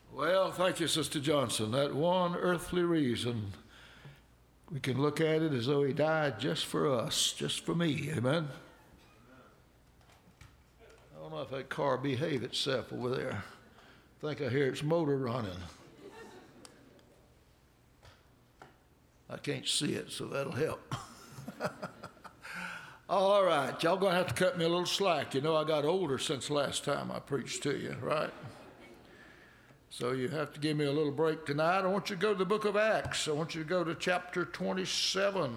Well, thank you, Sister Johnson. That one earthly reason, we can look at it as though he died just for us, just for me. Amen? I don't know if that car behaved itself over there. I think I hear its motor running. I can't see it, so that'll help. All right, y'all going to have to cut me a little slack. You know, I got older since last time I preached to you, right? So you have to give me a little break tonight. I want you to go to the book of Acts. I want you to go to chapter 27.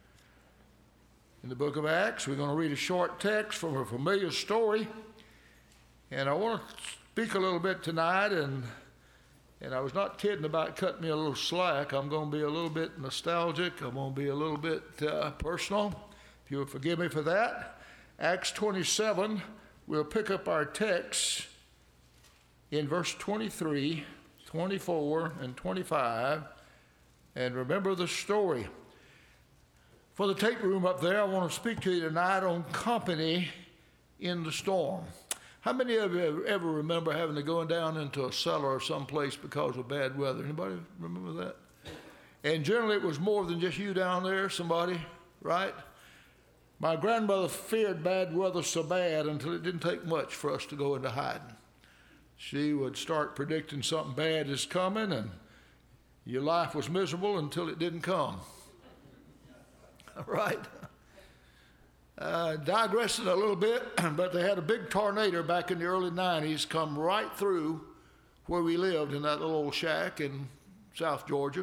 In the book of Acts, we're going to read a short text from a familiar story. And I want to speak a little bit tonight, and I was not kidding about cutting me a little slack. I'm going to be a little bit nostalgic. I'm going to be a little bit personal. If you'll forgive me for that. Acts 27, we'll pick up our text in verse 23, 24, and 25, and remember the story. For the tape room up there, I want to speak to you tonight on company in the storm. How many of you ever remember having to go down into a cellar or someplace because of bad weather? Anybody remember that? And generally it was more than just you down there, somebody, right? My grandmother feared bad weather so bad until it didn't take much for us to go into hiding. She would start predicting something bad is coming, and your life was miserable until it didn't come. Right? Digressing a little bit, but they had a big tornado back in the early 90s come right through where we lived in that little old shack in South Georgia.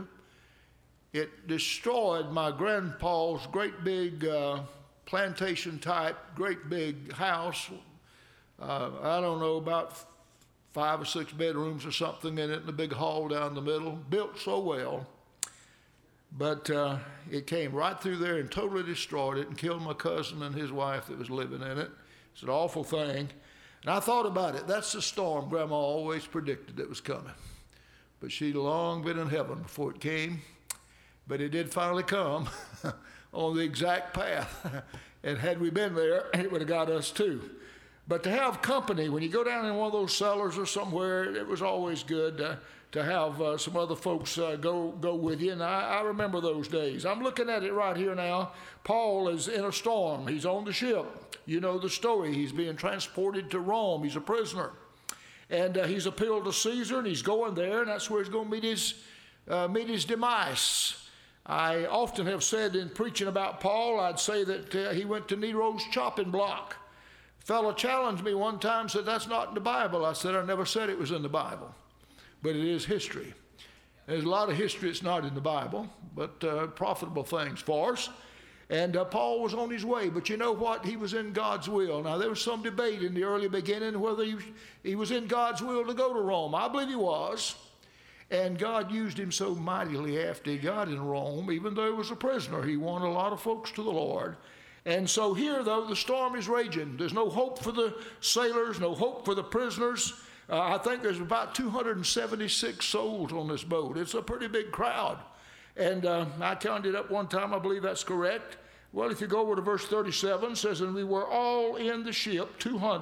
It destroyed my grandpa's great big plantation type, great big house. I don't know, about 5 or 6 bedrooms or something in it, and a big hall down the middle, built so well. But it came right through there and totally destroyed it and killed my cousin and his wife that was living in it. It's an awful thing. And I thought about it. That's the storm Grandma always predicted that was coming. But she'd long been in heaven before it came. But it did finally come on the exact path. And had we been there, it would have got us too. But to have company, when you go down in one of those cellars or somewhere, it was always good to have some other folks go with you. And I remember those days. I'm looking at it right here now. Paul is in a storm. He's on the ship. You know the story. He's being transported to Rome. He's a prisoner. And he's appealed to Caesar, and he's going there, and that's where he's going to meet his demise. I often have said in preaching about Paul, I'd say that he went to Nero's chopping block. A fellow challenged me one time, said, that's not in the Bible. I said, I never said it was in the Bible, but it is history. There's a lot of history that's not in the Bible, but profitable things for us. And Paul was on his way, but you know what? He was in God's will. Now, there was some debate in the early beginning whether he was in God's will to go to Rome. I believe he was. And God used him so mightily after he got in Rome. Even though he was a prisoner, he won a lot of folks to the Lord. And so here, though, the storm is raging. There's no hope for the sailors, no hope for the prisoners. I think there's about 276 souls on this boat. It's a pretty big crowd. And I counted up one time, I believe that's correct. Well, if you go over to verse 37, it says, and we were all in the ship,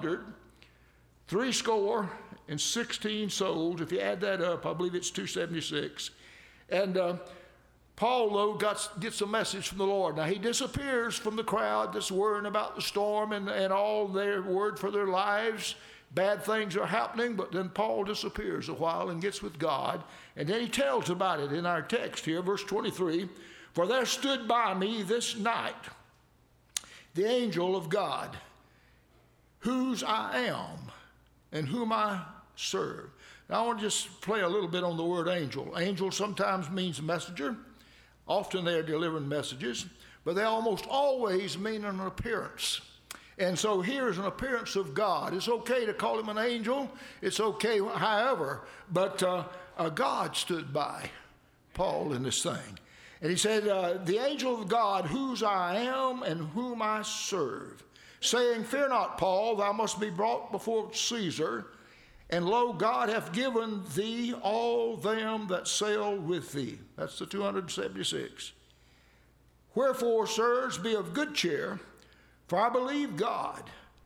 216 souls. If you add that up, I believe it's 276. And Paul, though, gets a message from the Lord. Now, he disappears from the crowd that's worrying about the storm and all their word for their lives. Bad things are happening, but then Paul disappears a while and gets with God. And then he tells about it in our text here, verse 23. For there stood by me this night the angel of God, whose I am and whom I serve. Now, I want to just play a little bit on the word angel. Angel sometimes means messenger. Often they are delivering messages, but they almost always mean an appearance. And so here's an appearance of God. It's okay to call him an angel. It's okay, however, but God stood by Paul in this thing. And he said, the angel of God, whose I am and whom I serve, saying, fear not, Paul, thou must be brought before Caesar. And lo, God hath given thee all them that sail with thee. That's the 276. Wherefore, sirs, be of good cheer, for I believe God,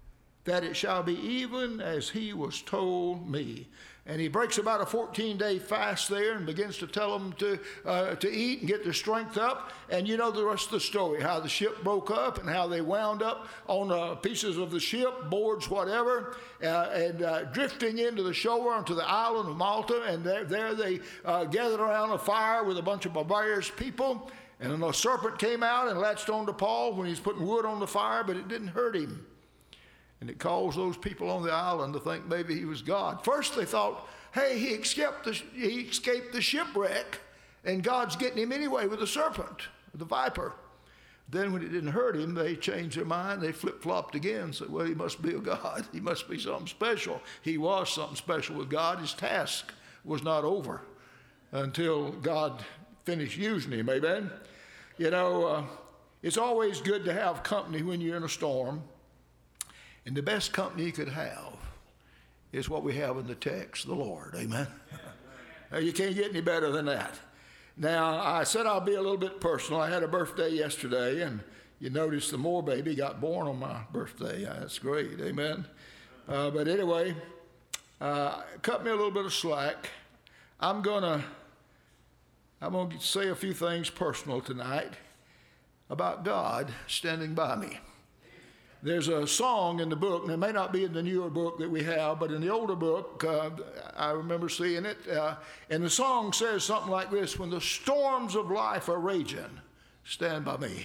that it shall be even as he was told me. And he breaks about a 14-day fast there and begins to tell them to eat and get their strength up. And you know the rest of the story, how the ship broke up and how they wound up on pieces of the ship, boards, whatever, and drifting into the shore onto the island of Malta. And there they gathered around a fire with a bunch of barbarous people. And then a serpent came out and latched on to Paul when he was putting wood on the fire, but it didn't hurt him. And it caused those people on the island to think maybe he was God. First they thought, hey, he escaped the shipwreck, and God's getting him anyway with the serpent, the viper. Then when it didn't hurt him, they changed their mind. They flip-flopped again and said, well, he must be a God. He must be something special. He was something special with God. His task was not over until God finished using him, amen? You know, it's always good to have company when you're in a storm. And the best company you could have is what we have in the text, the Lord, amen? You can't get any better than that. Now, I said I'll be a little bit personal. I had a birthday yesterday, and you notice the Moore baby got born on my birthday. That's great, amen? But anyway, cut me a little bit of slack. I'm gonna say a few things personal tonight about God standing by me. There's a song in the book, and it may not be in the newer book that we have, but in the older book, I remember seeing it, and the song says something like this: when the storms of life are raging, stand by me.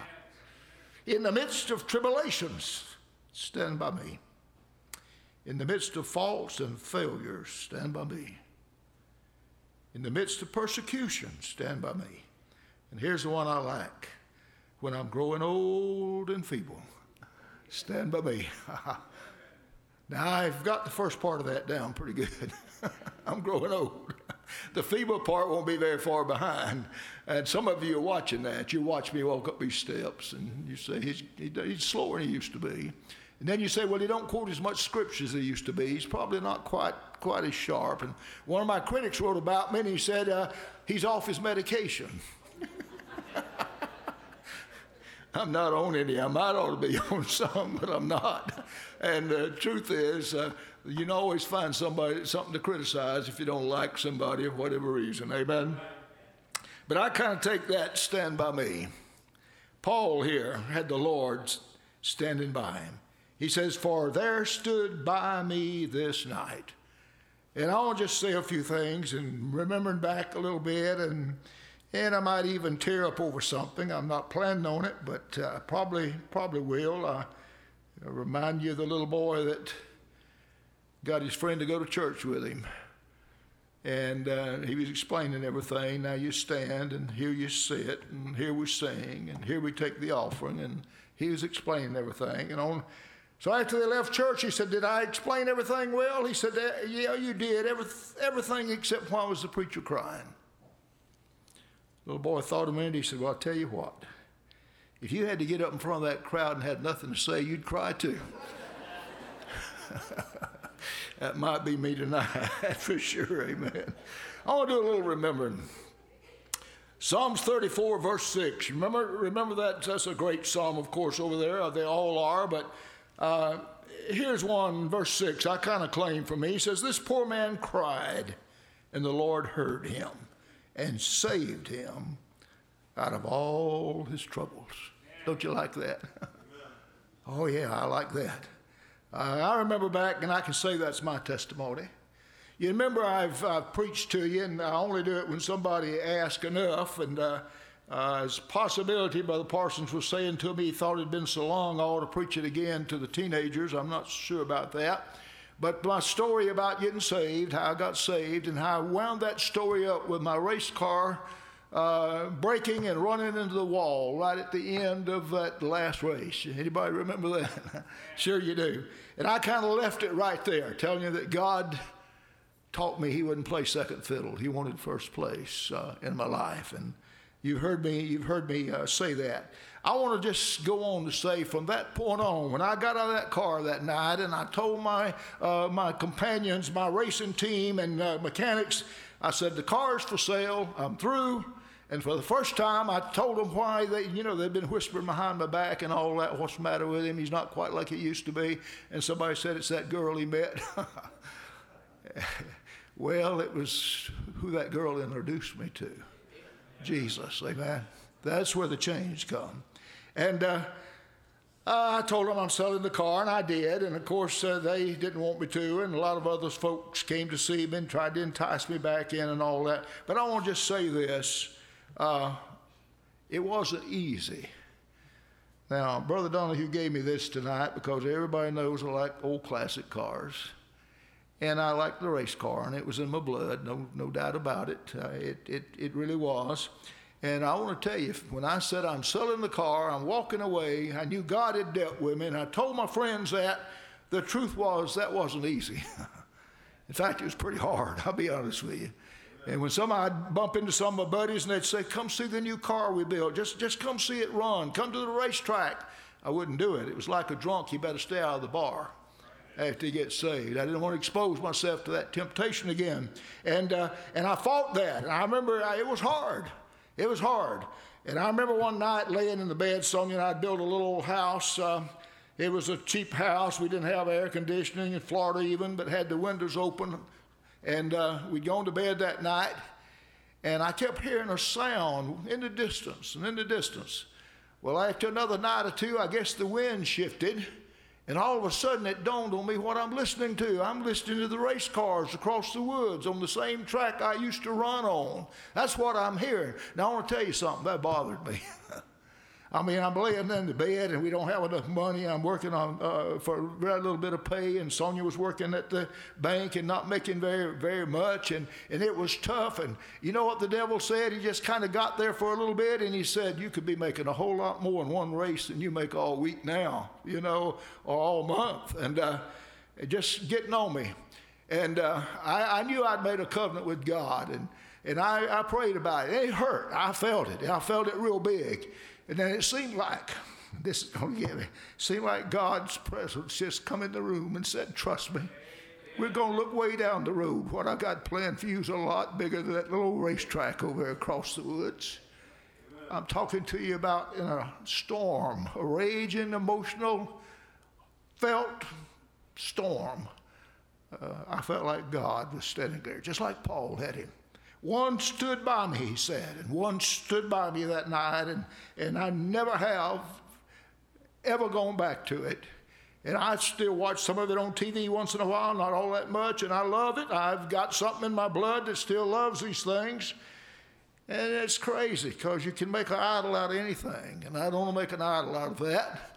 In the midst of tribulations, stand by me. In the midst of faults and failures, stand by me. In the midst of persecution, stand by me. And here's the one I like: when I'm growing old and feeble, stand by me. Now, I've got the first part of that down pretty good. I'm growing old. The feeble part won't be very far behind. And some of you are watching that. You watch me walk up these steps, and you say, he's slower than he used to be. And then you say, well, he don't quote as much scripture as he used to be. He's probably not quite as sharp. And one of my critics wrote about me, and he said, he's off his medication. I'm not on any. I might ought to be on some, but I'm not. And the truth is, you can always find something to criticize if you don't like somebody for whatever reason. Amen? But I kind of take that stand by me. Paul here had the Lord standing by him. He says, for there stood by me this night. And I want to just say a few things and remembering back a little bit, and I might even tear up over something. I'm not planning on it, but probably will. I'll remind you of the little boy that got his friend to go to church with him. And he was explaining everything. Now you stand, and here you sit, and here we sing, and here we take the offering. And he was explaining everything. So after they left church, he said, did I explain everything well? He said, yeah, you did. Everything except why was the preacher crying? Little boy thought a minute. He said, well, I'll tell you what. If you had to get up in front of that crowd and had nothing to say, you'd cry too. That might be me tonight, for sure, amen. I want to do a little remembering. Psalms 34, verse 6. Remember that? That's a great psalm, of course, over there. They all are, but here's one, verse 6. I kind of claim for me. He says, this poor man cried, and the Lord heard him and saved him out of all his troubles. Don't you like that? Oh, yeah, I like that. I remember back, and I can say that's my testimony. You remember I've preached to you, and I only do it when somebody asks enough. And as a possibility, Brother Parsons was saying to me, he thought it had been so long, I ought to preach it again to the teenagers. I'm not sure about that. But my story about getting saved, how I got saved, and how I wound that story up with my race car breaking and running into the wall right at the end of that last race. Anybody remember that? Sure you do. And I kind of left it right there, telling you that God taught me he wouldn't play second fiddle. He wanted first place in my life. And you've heard me say that. I want to just go on to say from that point on, when I got out of that car that night and I told my companions, my racing team and mechanics, I said, the car's for sale, I'm through, And for the first time, I told them why they'd been whispering behind my back and all that. What's the matter with him? He's not quite like he used to be. And somebody said it's that girl he met. Well, it was who that girl introduced me to. Jesus, amen. That's where the change come. And I told them I'm selling the car, and I did. And, of course, they didn't want me to, and a lot of other folks came to see me and tried to entice me back in and all that. But I want to just say this. It wasn't easy. Now, Brother Donahue gave me this tonight because everybody knows I like old classic cars. And I like the race car, and it was in my blood, no doubt about it. It really was. And I want to tell you, when I said I'm selling the car, I'm walking away, I knew God had dealt with me, and I told my friends that. The truth was that wasn't easy. In fact, it was pretty hard, I'll be honest with you. And when I'd bump into some of my buddies, and they'd say, come see the new car we built. Just come see it run. Come to the racetrack. I wouldn't do it. It was like a drunk. You better stay out of the bar after you get saved. I didn't want to expose myself to that temptation again. And I fought that. And I remember it was hard. It was hard. And I remember one night laying in the bed, Sonia and I built a little house. It was a cheap house. We didn't have air conditioning in Florida even, but had the windows open. And we'd gone to bed that night, and I kept hearing a sound in the distance and in the distance. Well, after another night or two, I guess the wind shifted. And all of a sudden, it dawned on me what I'm listening to. I'm listening to the race cars across the woods on the same track I used to run on. That's what I'm hearing. Now, I want to tell you something. That bothered me. I mean, I'm laying in the bed, and we don't have enough money. I'm working on for a very little bit of pay, and Sonia was working at the bank and not making very, very much, and it was tough. And you know what the devil said? He just kind of got there for a little bit, and he said, you could be making a whole lot more in one race than you make all week now, or all month, and just getting on me. And I knew I'd made a covenant with God, and I prayed about it. It hurt. I felt it. I felt it real big. And then it seemed like, this is going to get me, seemed like God's presence just come in the room and said, trust me. We're going to look way down the road. What I got planned for you is a lot bigger than that little racetrack over there across the woods. I'm talking to you about in a storm, a raging, emotional, felt storm. I felt like God was standing there, just like Paul had him. One stood by me, he said, and one stood by me that night, and I never have ever gone back to it. And I still watch some of it on TV once in a while, not all that much, and I love it. I've got something in my blood that still loves these things. And it's crazy because you can make an idol out of anything, and I don't want to make an idol out of that,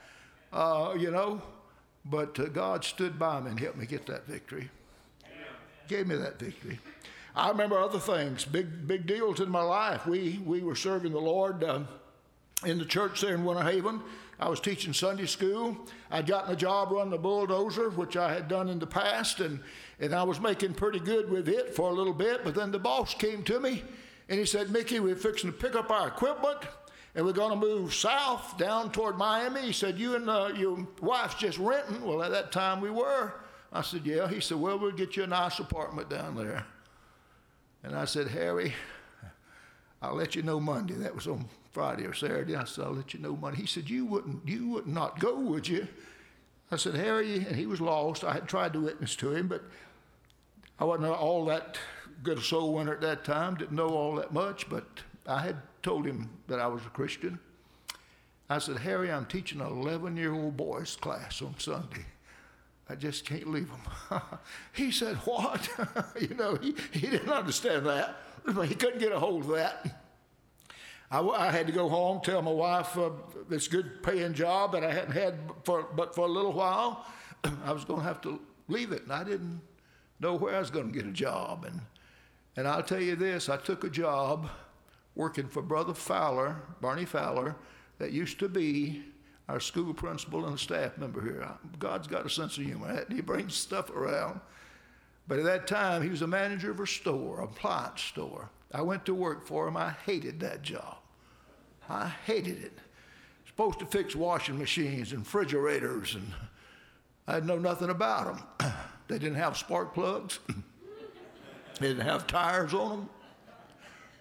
But God stood by me and helped me get that victory. Gave me that victory. I remember other things, big deals in my life. We were serving the Lord in the church there in Winter Haven. I was teaching Sunday school. I'd gotten a job running a bulldozer, which I had done in the past, and I was making pretty good with it for a little bit. But then the boss came to me, and he said, Mickey, we're fixing to pick up our equipment, and we're going to move south down toward Miami. He said, you and your wife's just renting. Well, at that time we were. I said, yeah. He said, well, we'll get you a nice apartment down there. And I said, Harry, I'll let you know Monday. That was on Friday or Saturday. I said, I'll let you know Monday. He said, you would not go, would you? I said, Harry, and he was lost. I had tried to witness to him, but I wasn't all that good a soul winner at that time, didn't know all that much, but I had told him that I was a Christian. I said, Harry, I'm teaching an 11-year-old boys class on Sunday. I just can't leave him. He said, what? He didn't understand that. He couldn't get a hold of that. I had to go home, tell my wife this good paying job that I hadn't had but for a little while, I was going to have to leave it. And I didn't know where I was going to get a job. And I'll tell you this, I took a job working for Brother Fowler, Barney Fowler, that used to be our school principal and a staff member here. God's got a sense of humor. He brings stuff around. But at that time, he was the manager of a store, an appliance store. I went to work for him. I hated that job. I hated it. Supposed to fix washing machines and refrigerators, and I didn't know nothing about them. They didn't have spark plugs. They didn't have tires on them.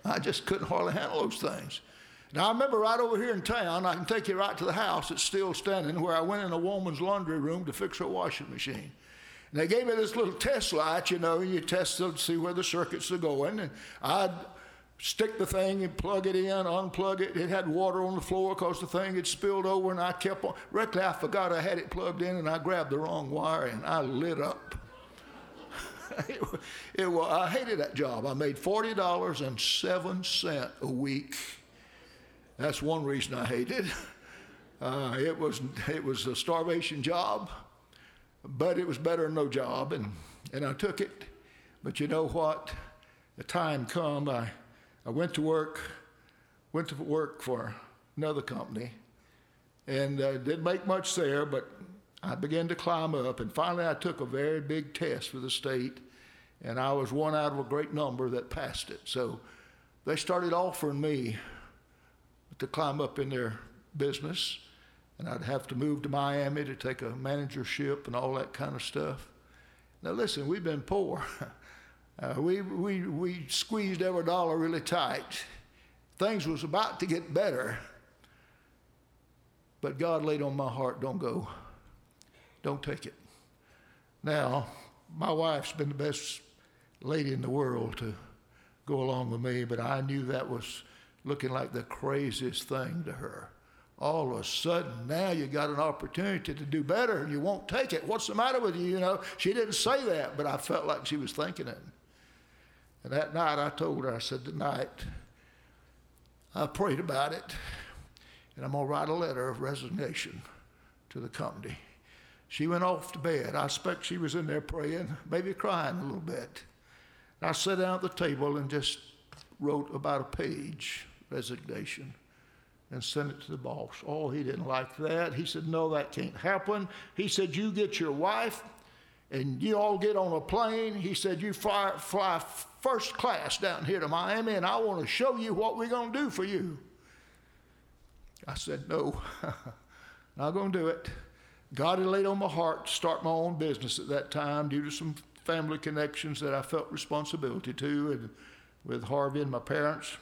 I just couldn't hardly handle those things. Now, I remember right over here in town, I can take you right to the house, it's still standing, where I went in a woman's laundry room to fix her washing machine. And they gave me this little test light, and you test it to see where the circuits are going. And I'd stick the thing and plug it in, unplug it. It had water on the floor because the thing had spilled over, and I kept on. Directly, I forgot I had it plugged in, and I grabbed the wrong wire, and I lit up. I hated that job. I made $40.07 a week. That's one reason I hated it. It was a starvation job, but it was better than no job, and I took it. But you know what? The time come, I went to work for another company, and didn't make much there, but I began to climb up, and finally I took a very big test for the state, and I was one out of a great number that passed it. So they started offering me to climb up in their business, and I'd have to move to Miami to take a managership and all that kind of stuff. Now listen, we've been poor. We squeezed every dollar really tight. Things was about to get better, but God laid on my heart, don't go. Don't take it. Now, my wife's been the best lady in the world to go along with me, but I knew that was looking like the craziest thing to her. All of a sudden, now you got an opportunity to do better and you won't take it. What's the matter with you? She didn't say that, but I felt like she was thinking it. And that night I told her, I said, tonight, I prayed about it, and I'm going to write a letter of resignation to the company. She went off to bed. I expect she was in there praying, maybe crying a little bit. And I sat down at the table and just wrote about a page, resignation, and sent it to the boss. Oh, he didn't like that. He said, no, that can't happen. He said, you get your wife and you all get on a plane. He said, you fly first class down here to Miami, and I want to show you what we're going to do for you. I said, no, not going to do it. God had laid on my heart to start my own business at that time due to some family connections that I felt responsibility to, and with Harvey and my parents.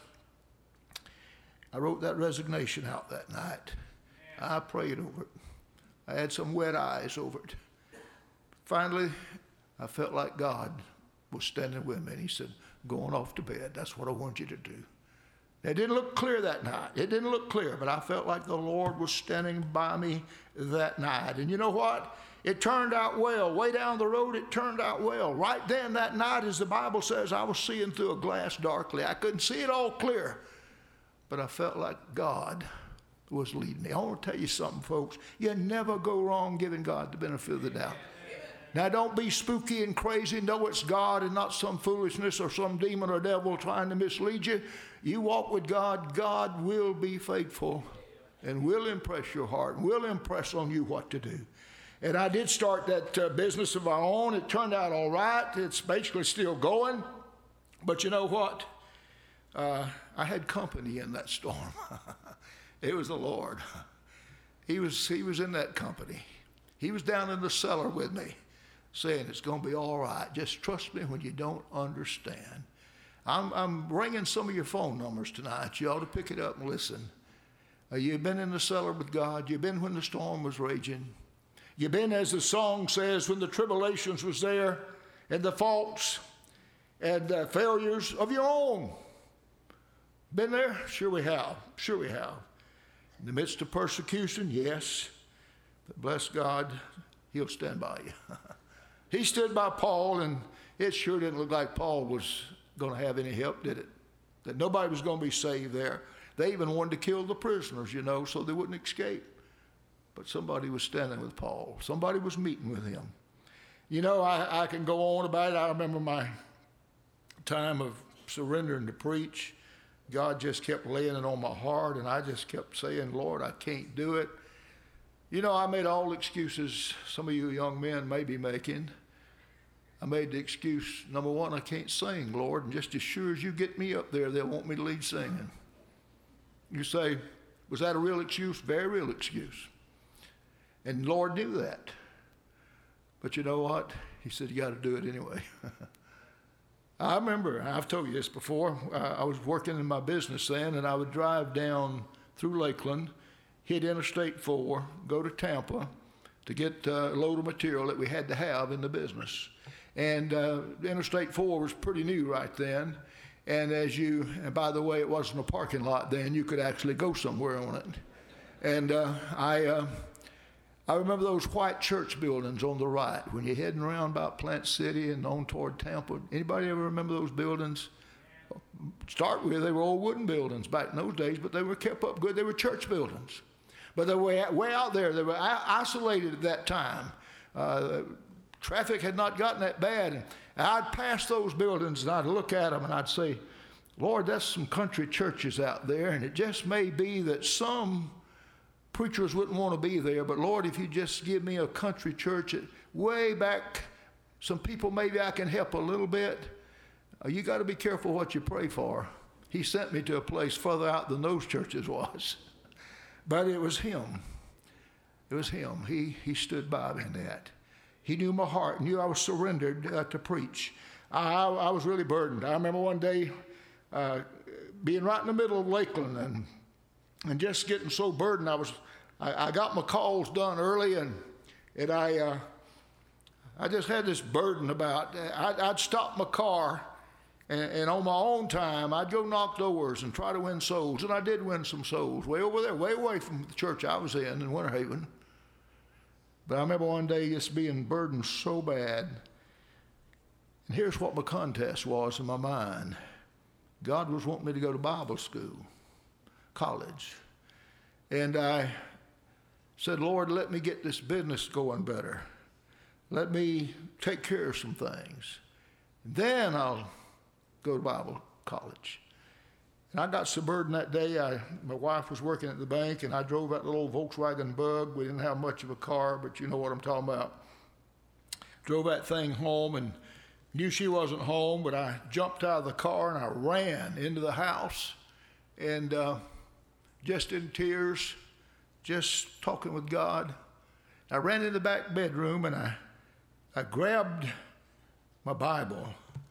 I wrote that resignation out that night. I prayed over it. I had some wet eyes over it. Finally, I felt like God was standing with me, and he said, going off to bed, that's what I want you to do. It didn't look clear that night. It didn't look clear, but I felt like the Lord was standing by me that night. And you know what? It turned out well. Way down the road, it turned out well. Right then, that night, as the Bible says, I was seeing through a glass darkly. I couldn't see it all clear, but I felt like God was leading me. I want to tell you something, folks. You never go wrong giving God the benefit of the doubt. Now, don't be spooky and crazy. Know it's God and not some foolishness or some demon or devil trying to mislead you. You walk with God, God will be faithful and will impress your heart and will impress on you what to do. And I did start that business of our own. It turned out all right. It's basically still going. But you know what? I had company in that storm. It was the Lord. He was in that company. He was down in the cellar with me, saying it's going to be all right. Just trust me when you don't understand. I'm ringing some of your phone numbers tonight. You ought to pick it up and listen. You've been in the cellar with God. You've been when the storm was raging. You've been, as the song says, when the tribulations was there and the faults and failures of your own. Been there? Sure we have. Sure we have. In the midst of persecution, yes. But bless God, he'll stand by you. He stood by Paul, and it sure didn't look like Paul was going to have any help, did it? That nobody was going to be saved there. They even wanted to kill the prisoners, so they wouldn't escape. But somebody was standing with Paul. Somebody was meeting with him. I can go on about it. I remember my time of surrendering to preach. God just kept laying it on my heart, and I just kept saying, Lord, I can't do it. I made all the excuses some of you young men may be making. I made the excuse, number one, I can't sing, Lord, and just as sure as you get me up there, they'll want me to lead singing. You say, was that a real excuse? Very real excuse. And the Lord knew that. But you know what? He said, you got to do it anyway. I remember, I've told you this before, I was working in my business then, and I would drive down through Lakeland, hit Interstate 4, go to Tampa to get a load of material that we had to have in the business. And Interstate 4 was pretty new right then. And by the way, it wasn't a parking lot then. You could actually go somewhere on it. And I remember those white church buildings on the right when you're heading around about Plant City and on toward Tampa. Anybody ever remember those buildings? Start with, they were old wooden buildings back in those days, but they were kept up good. They were church buildings. But they were way out there. They were isolated at that time. Traffic had not gotten that bad. And I'd pass those buildings and I'd look at them and I'd say, Lord, that's some country churches out there, and it just may be that some preachers wouldn't want to be there, but Lord, if you just give me a country church way back, some people maybe I can help a little bit. You got to be careful what you pray for. He sent me to a place further out than those churches was. But it was him. It was him. He stood by me in that. He knew my heart, knew I was surrendered to preach. I was really burdened. I remember one day being right in the middle of Lakeland and just getting so burdened. I got my calls done early, and I just had this burden about, I'd stop my car, and on my own time, I'd go knock doors and try to win souls. And I did win some souls way over there, way away from the church I was in Winter Haven. But I remember one day just being burdened so bad. And here's what my contest was in my mind. God was wanting me to go to Bible school, college. And I said, Lord, let me get this business going better. Let me take care of some things. And then I'll go to Bible college. And I got so burdened that day. My wife was working at the bank, and I drove that little Volkswagen Bug. We didn't have much of a car, but you know what I'm talking about. Drove that thing home and knew she wasn't home, but I jumped out of the car and I ran into the house, and just in tears, just talking with God. I ran in the back bedroom and I grabbed my Bible.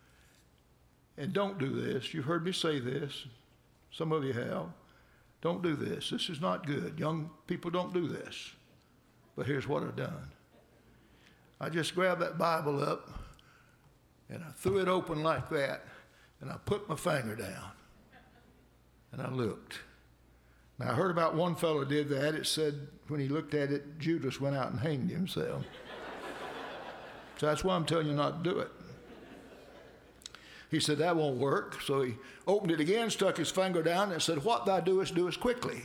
And don't do this. You've heard me say this. Some of you have. Don't do this. This is not good. Young people don't do this. But here's what I've done. I just grabbed that Bible up and I threw it open like that, and I put my finger down and I looked. Now I heard about one fellow did that. It said when he looked at it, Judas went out and hanged himself. So that's why I'm telling you not to do it. He said, that won't work. So he opened it again, stuck his finger down, and said, what thou doest, doest quickly.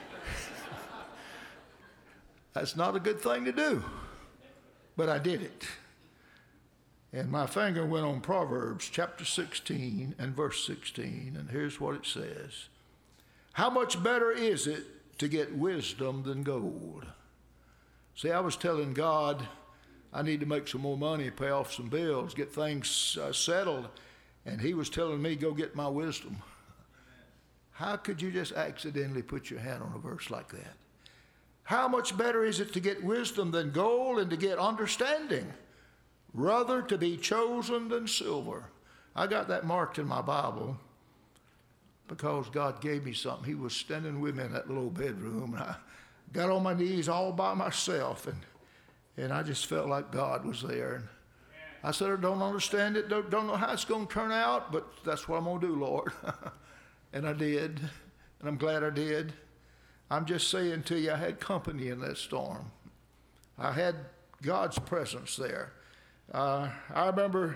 That's not a good thing to do. But I did it. And my finger went on Proverbs chapter 16 and verse 16. And here's what it says. How much better is it to get wisdom than gold? See, I was telling God I need to make some more money, pay off some bills, get things settled. And he was telling me, go get my wisdom. How could you just accidentally put your hand on a verse like that? How much better is it to get wisdom than gold, and to get understanding, rather to be chosen than silver? I got that marked in my Bible because God gave me something. He was standing with me in that little bedroom, and I got on my knees all by myself, and I just felt like God was there. And I said, I don't understand it, don't know how it's going to turn out, but that's what I'm going to do, Lord. And I did, and I'm glad I did. I'm just saying to you, I had company in that storm. I had God's presence there. I remember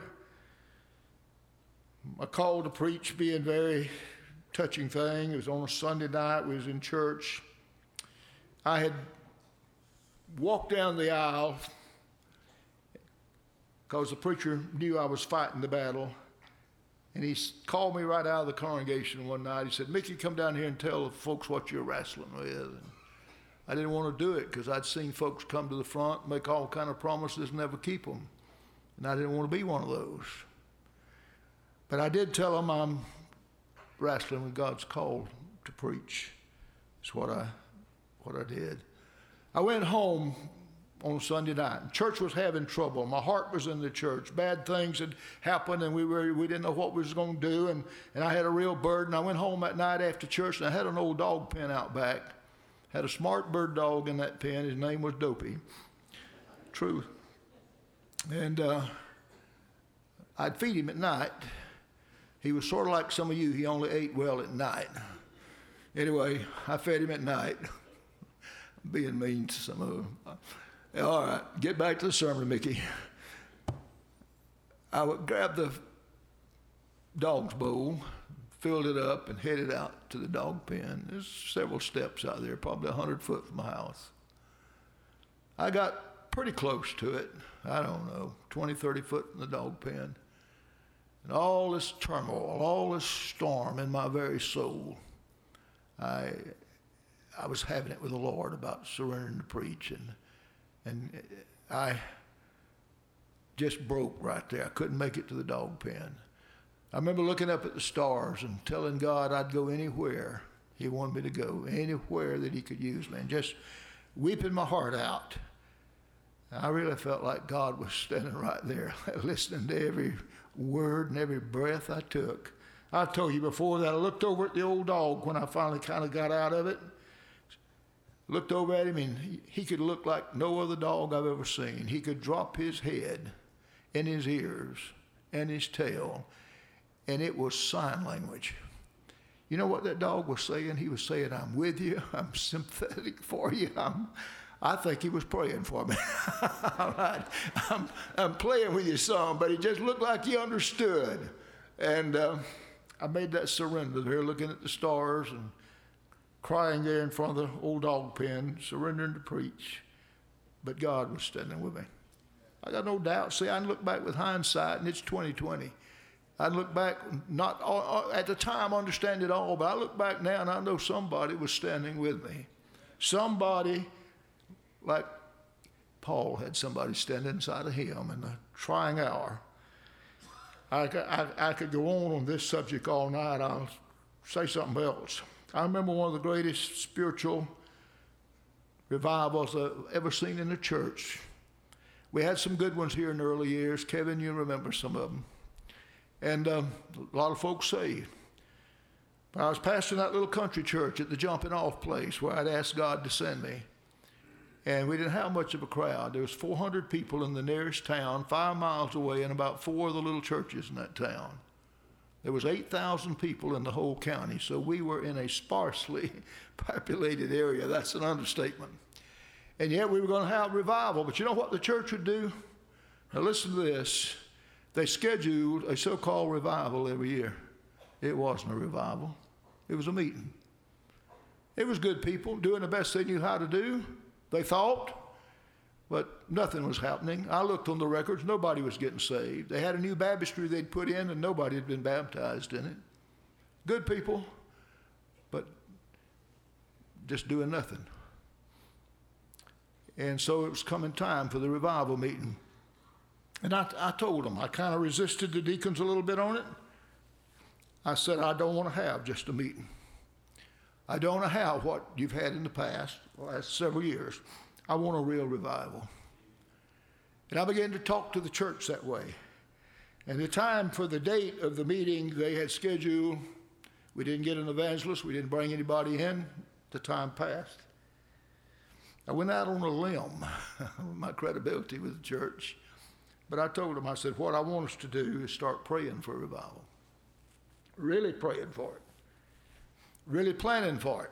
a call to preach being a very touching thing. It was on a Sunday night. We was in church. I had walked down the aisle because the preacher knew I was fighting the battle. And he called me right out of the congregation one night. He said, Mickey, come down here and tell the folks what you're wrestling with. And I didn't want to do it because I'd seen folks come to the front, make all kind of promises, and never keep them. And I didn't want to be one of those. But I did tell them I'm wrestling with God's call to preach. That's what I did. I went home on Sunday night. Church was having trouble. My heart was in the church. Bad things had happened, and we didn't know what we was going to do, and I had a real burden. I went home that night after church, and I had an old dog pen out back. Had a smart bird dog in that pen. His name was Dopey. True. And I'd feed him at night. He was sort of like some of you. He only ate well at night. Anyway, I fed him at night. Being mean to some of them. All right, get back to the sermon, Mickey. I would grab the dog's bowl, filled it up, and headed out to the dog pen. There's several steps out there, probably 100 foot from my house. I got pretty close to it. I don't know, 20, 30 foot from the dog pen. And all this turmoil, all this storm in my very soul, I was having it with the Lord about surrendering to preach, and I just broke right there. I couldn't make it to the dog pen. I remember looking up at the stars and telling God I'd go anywhere He wanted me to go, anywhere that He could use me, and just weeping my heart out. I really felt like God was standing right there, listening to every word and every breath I took. I told you before that I looked over at the old dog when I finally kind of got out of it. Looked over at him, and he could look like no other dog I've ever seen. He could drop his head and his ears and his tail, and it was sign language. You know what that dog was saying? He was saying, I'm with you. I'm sympathetic for you. I think he was praying for me. I'm playing with you some, but he just looked like he understood. And I made that surrender there, looking at the stars and crying there in front of the old dog pen, surrendering to preach. But God was standing with me. I got no doubt. See, I can look back with hindsight, and it's 2020. I look back, not all, at the time understand it all, but I look back now and I know somebody was standing with me. Somebody, like Paul had somebody standing inside of him in the trying hour. I could go on this subject all night. I'll say something else. I remember one of the greatest spiritual revivals I've ever seen in the church. We had some good ones here in the early years. Kevin, you remember some of them. And a lot of folks saved. But I was pastoring that little country church at the jumping off place where I'd asked God to send me. And we didn't have much of a crowd. There was 400 people in the nearest town, 5 miles away, and about 4 of the little churches in that town. There was 8,000 people in the whole county, so we were in a sparsely populated area. That's an understatement. And yet we were going to have revival. But you know what the church would do? Now listen to this. They scheduled a so-called revival every year. It wasn't a revival. It was a meeting. It was good people doing the best they knew how to do, they thought, but nothing was happening. I looked on the records. Nobody was getting saved. They had a new baptistry they'd put in, and nobody had been baptized in it. Good people, but just doing nothing. And so it was coming time for the revival meeting. And I told them, I kind of resisted the deacons a little bit on it. I said, I don't want to have just a meeting. I don't want to have what you've had in the past, the last several years. I want a real revival. And I began to talk to the church that way. And the time for the date of the meeting they had scheduled, we didn't get an evangelist, we didn't bring anybody in, the time passed. I went out on a limb with my credibility with the church. But I told them, I said, what I want us to do is start praying for revival. Really praying for it. Really planning for it.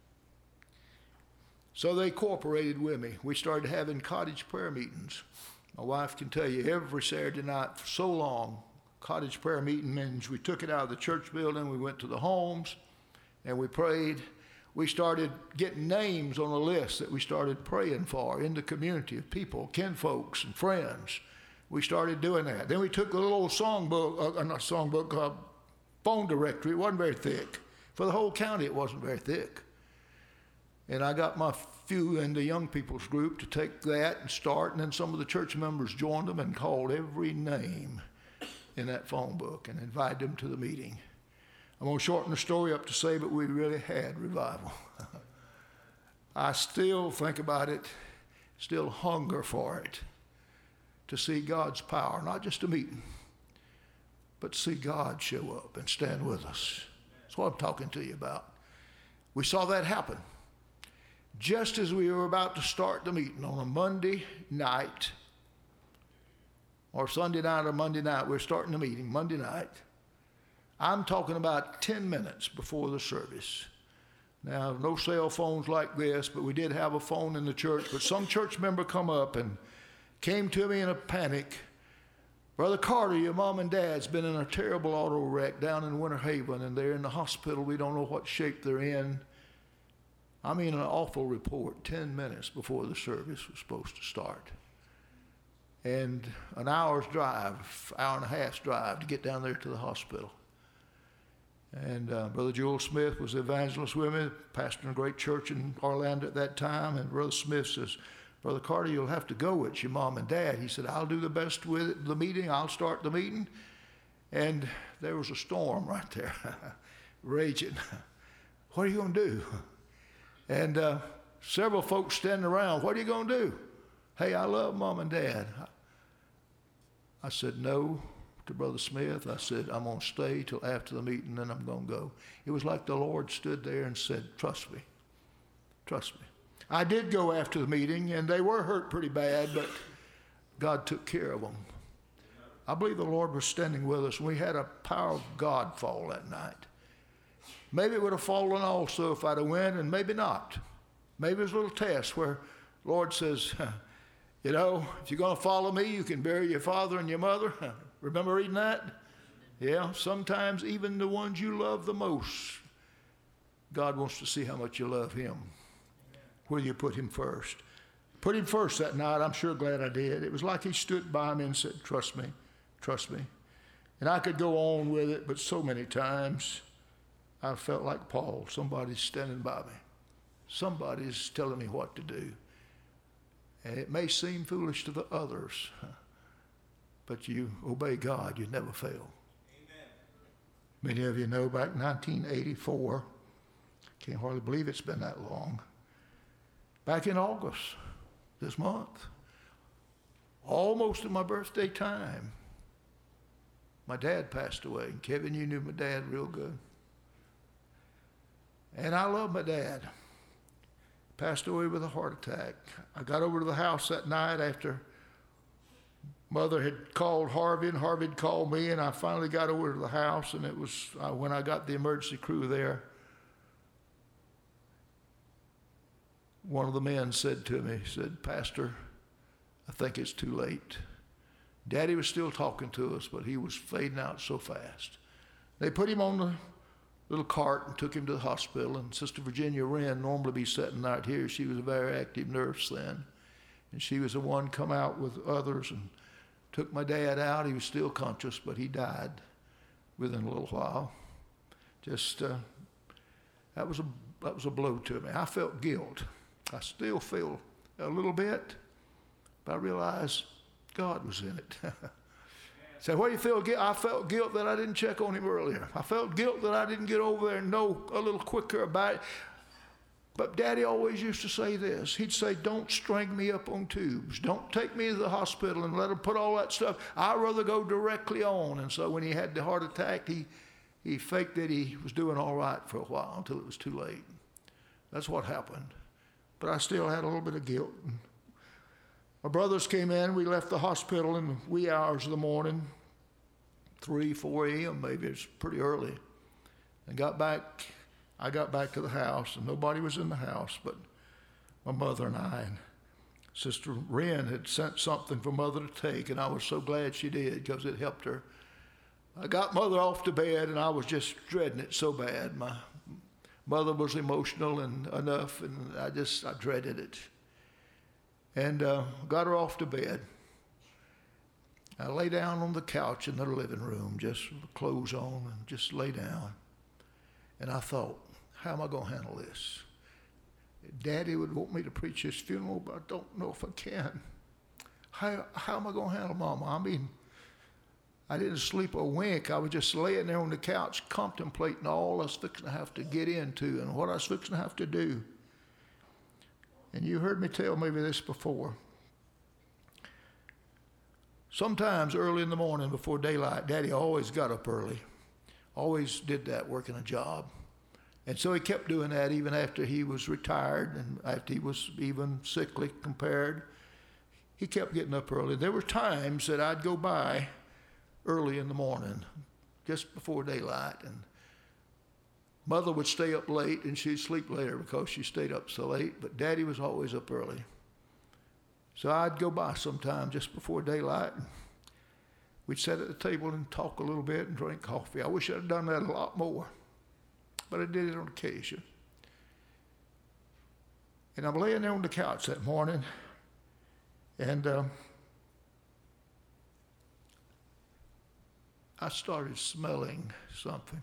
So they cooperated with me. We started having cottage prayer meetings. My wife can tell you, every Saturday night for so long, cottage prayer meeting means we took it out of the church building, we went to the homes, and we prayed. We started getting names on a list that we started praying for in the community of people, kinfolks and friends. We started doing that. Then we took a little old songbook, phone directory. It wasn't very thick. For the whole county, it wasn't very thick. And I got my few in the young people's group to take that and start, and then some of the church members joined them and called every name in that phone book and invited them to the meeting. I'm going to shorten the story up to say, but we really had revival. I still think about it still hunger for it, to see God's power, not just a meeting, but see God show up and stand with us. That's what I'm talking to you about. We saw that happen. Just as we were about to start the meeting on a Monday night, or Sunday night or Monday night, we're starting the meeting Monday night. I'm talking about 10 minutes before the service. Now, no cell phones like this, but we did have a phone in the church. But some church member come up and came to me in a panic. Brother Carter, your mom and dad's been in a terrible auto wreck down in Winter Haven, and they're in the hospital. We don't know what shape they're in. I mean, an awful report 10 minutes before the service was supposed to start. And an hour's drive, hour and a half's drive to get down there to the hospital. And Brother Joel Smith was the evangelist with me, pastoring a great church in Orlando at that time. And Brother Smith says, Brother Carter, you'll have to go. It's your mom and dad. He said, I'll do the best with the meeting. I'll start the meeting. And there was a storm right there, raging. What are you going to do? And several folks standing around, what are you going to do? Hey, I love mom and dad. I said no to Brother Smith. I said, I'm going to stay till after the meeting, then I'm going to go. It was like the Lord stood there and said, trust me. Trust me. I did go after the meeting, and they were hurt pretty bad, but God took care of them. I believe the Lord was standing with us. We had a power of God fall that night. Maybe it would have fallen also if I'd have went, and maybe not. Maybe it was a little test where the Lord says, you know, if you're going to follow me, you can bury your father and your mother. Remember reading that? Yeah, sometimes even the ones you love the most, God wants to see how much you love him. Will you put him first? Put him first that night. I'm sure glad I did. It was like he stood by me and said, trust me, trust me. And I could go on with it, but so many times I felt like Paul. Somebody's standing by me. Somebody's telling me what to do. And it may seem foolish to the others, but you obey God, you never fail. Amen. Many of you know back in 1984, can't hardly believe it's been that long. Back in August, this month, almost at my birthday time, my dad passed away. And Kevin, you knew my dad real good. And I love my dad. Passed away with a heart attack. I got over to the house that night after Mother had called Harvey, and Harvey had called me, and I finally got over to the house, and it was when I got the emergency crew there, one of the men said to me, he said, Pastor, I think it's too late. Daddy was still talking to us, but he was fading out so fast. They put him on the little cart and took him to the hospital, and Sister Virginia Wren normally be sitting out here. She was a very active nurse then, and she was the one come out with others and took my dad out. He was still conscious, but he died within a little while. Just that was a blow to me. I felt guilt. I still feel a little bit, but I realized God was in it. So what do you feel? I felt guilt that I didn't check on him earlier. I felt guilt that I didn't get over there and know a little quicker about it. But Daddy always used to say this. He'd say, don't string me up on tubes. Don't take me to the hospital and let them put all that stuff. I'd rather go directly on. And so when he had the heart attack, he faked that he was doing all right for a while until it was too late. That's what happened. But I still had a little bit of guilt. My brothers came in. We left the hospital in the wee hours of the morning, 3, 4 a.m. maybe. It's pretty early. And I got back to the house, and nobody was in the house but my mother and I. And Sister Wren had sent something for Mother to take, and I was so glad she did because it helped her. I got Mother off to bed, and I was just dreading it so bad. My mother was emotional enough, and I dreaded it. And got her off to bed. I lay down on the couch in the living room, just with the clothes on, and just lay down. And I thought, how am I going to handle this? Daddy would want me to preach his funeral, but I don't know if I can. How am I going to handle Mama? I mean, I didn't sleep a wink. I was just laying there on the couch contemplating all I was fixing to have to get into and what I was fixing to have to do. And you heard me tell maybe this before. Sometimes early in the morning before daylight, Daddy always got up early. Always did that, working a job. And so he kept doing that even after he was retired and after he was even sickly compared. He kept getting up early. There were times that I'd go by early in the morning, just before daylight, and Mother would stay up late and she'd sleep later because she stayed up so late, but Daddy was always up early. So I'd go by sometime just before daylight. We'd sit at the table and talk a little bit and drink coffee. I wish I'd done that a lot more, but I did it on occasion. And I'm laying there on the couch that morning, and I started smelling something.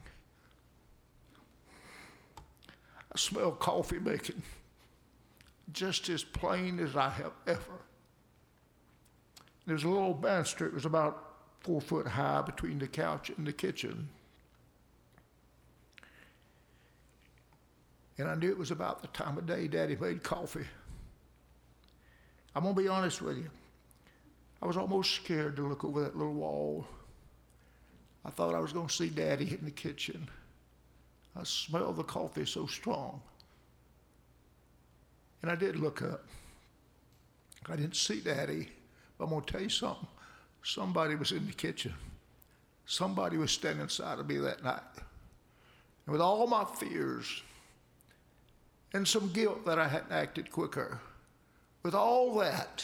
I smelled coffee making, just as plain as I have ever. There was a little banister. It was about 4 foot high between the couch and the kitchen. And I knew it was about the time of day Daddy made coffee. I'm going to be honest with you. I was almost scared to look over that little wall. I thought I was going to see Daddy in the kitchen. I smelled the coffee so strong. And I did look up. I didn't see Daddy, but I'm going to tell you something. Somebody was in the kitchen. Somebody was standing inside of me that night. And with all my fears and some guilt that I hadn't acted quicker, with all that,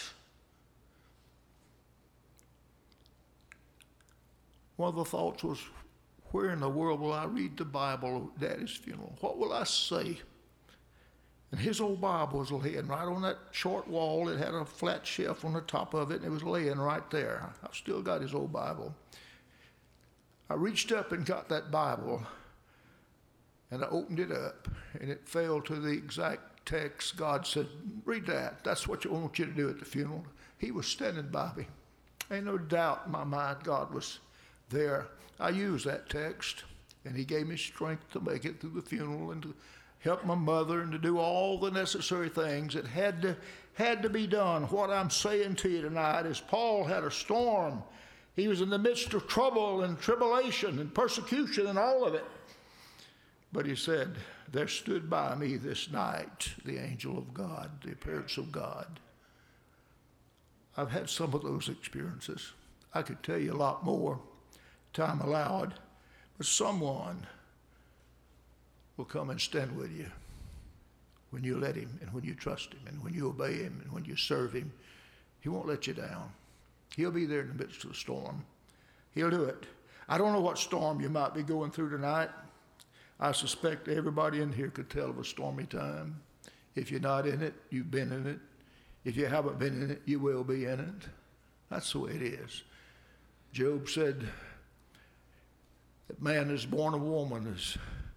one of the thoughts was, where in the world will I read the Bible at Daddy's funeral? What will I say? And his old Bible was laying right on that short wall. It had a flat shelf on the top of it, and it was laying right there. I've still got his old Bible. I reached up and got that Bible, and I opened it up, and it fell to the exact text. God said, read that. That's what I want you to do at the funeral. He was standing by me. Ain't no doubt in my mind God was there. I used that text, and he gave me strength to make it through the funeral and to help my mother and to do all the necessary things that had to be done. What I'm saying to you tonight is Paul had a storm. He was in the midst of trouble and tribulation and persecution and all of it. But he said, there stood by me this night the angel of God, the appearance of God. I've had some of those experiences. I could tell you a lot more, time allowed, but someone will come and stand with you when you let him and when you trust him and when you obey him and when you serve him. He won't let you down. He'll be there in the midst of the storm. He'll do it. I don't know what storm you might be going through tonight. I suspect everybody in here could tell of a stormy time. If you're not in it, you've been in it. If you haven't been in it, you will be in it. That's the way it is. Job said that man is born of woman is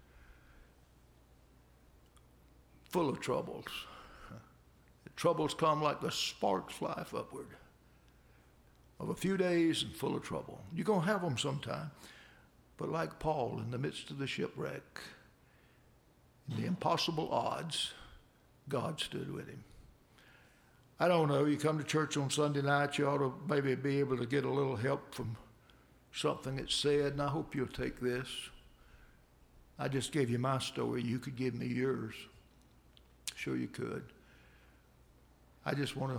full of troubles. The troubles come like the sparks fly upward. Of a few days and full of trouble. You're going to have them sometime. But like Paul in the midst of the shipwreck, in the impossible odds, God stood with him. I don't know, you come to church on Sunday night, you ought to maybe be able to get a little help from something that's said, and I hope you'll take this. I just gave you my story. You could give me yours. Sure you could. I just want to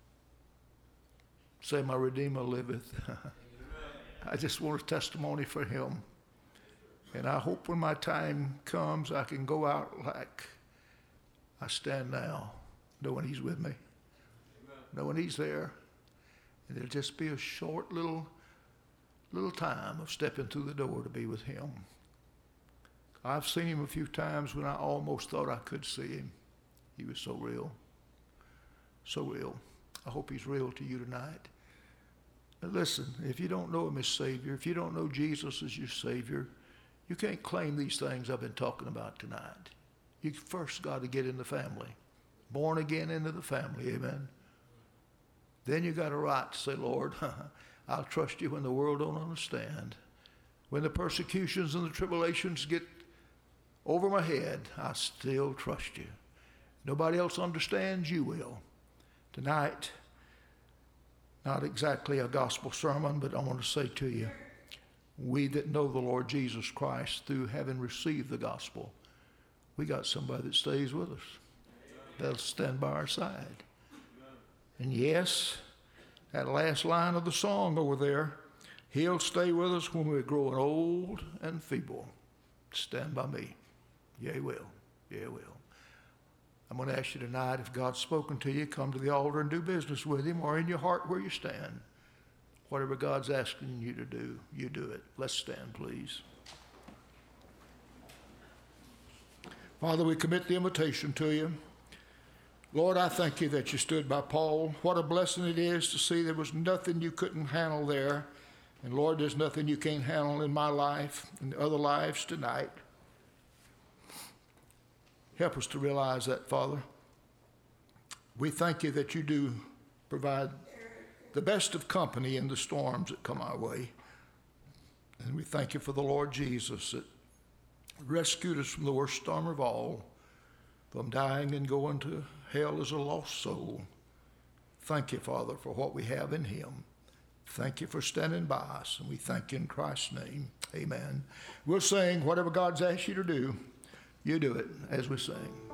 say my Redeemer liveth. I just want a testimony for him. And I hope when my time comes, I can go out like I stand now, knowing he's with me, knowing he's there. And it'll just be a short little time of stepping through the door to be with him. I've seen him a few times when I almost thought I could see him. He was so real. So real. I hope he's real to you tonight. Now listen, if you don't know him as Savior, if you don't know Jesus as your Savior, you can't claim these things I've been talking about tonight. You first got to get in the family. Born again into the family, amen? Then you got a right to say, Lord, I'll trust you when the world don't understand. When the persecutions and the tribulations get over my head, I still trust you. Nobody else understands, you will. Tonight, not exactly a gospel sermon, but I want to say to you, we that know the Lord Jesus Christ through having received the gospel, we got somebody that stays with us. They'll stand by our side. And yes, that last line of the song over there, he'll stay with us when we're growing old and feeble. Stand by me. Yeah, he will. Yeah, he will. I'm going to ask you tonight, if God's spoken to you, come to the altar and do business with him, or in your heart where you stand. Whatever God's asking you to do, you do it. Let's stand, please. Father, we commit the invitation to you. Lord, I thank you that you stood by Paul. What a blessing it is to see there was nothing you couldn't handle there. And Lord, there's nothing you can't handle in my life and other lives tonight. Help us to realize that, Father. We thank you that you do provide the best of company in the storms that come our way. And we thank you for the Lord Jesus that rescued us from the worst storm of all, from dying and going to hell as a lost soul. Thank you, Father, for what we have in him. Thank you for standing by us, and we thank you in Christ's name. Amen. We'll sing whatever God's asked you to do. You do it as we sing.